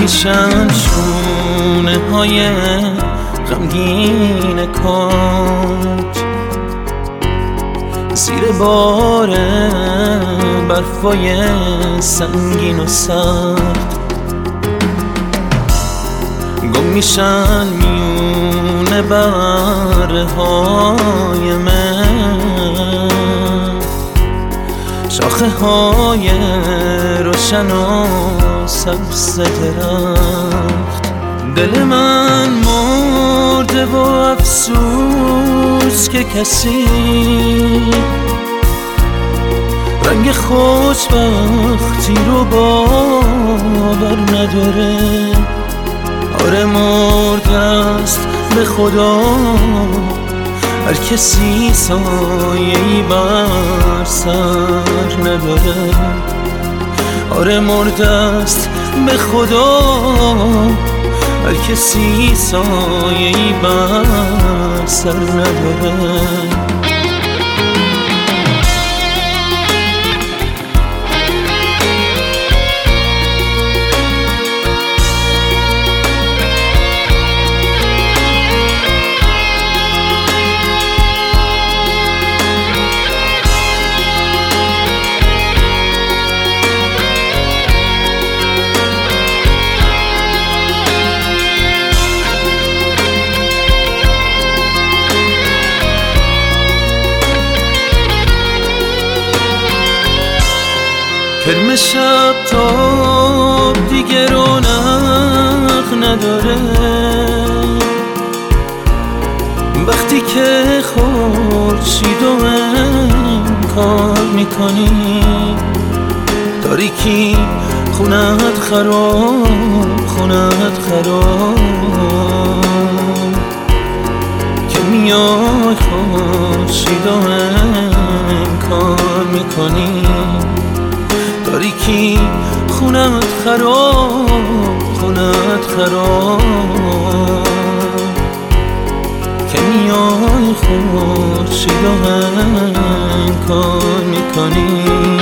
میشن شونه های غمگین کاج زیر بار برفای سنگین و سرد، گم میشن میونه بره های من، شاخه های روشن و سبز درخت. دل من مرده و افسوس که کسی رنگ خوشبختی رو باور نداره. آره مرده است به خدا هر کسی سایه‌ای بر سر نداره. آره مرده است به خدا هر کسی سایه‌ای بر سر نداره. کرم شب تاب دیگه رونق نداره، وقتی که خورشید و انکار میکنی. تاریکی خونت خراب که میای خورشید و انکار میکنی. تاریکی خونت خراب که میای خورشید و انکار میکنی.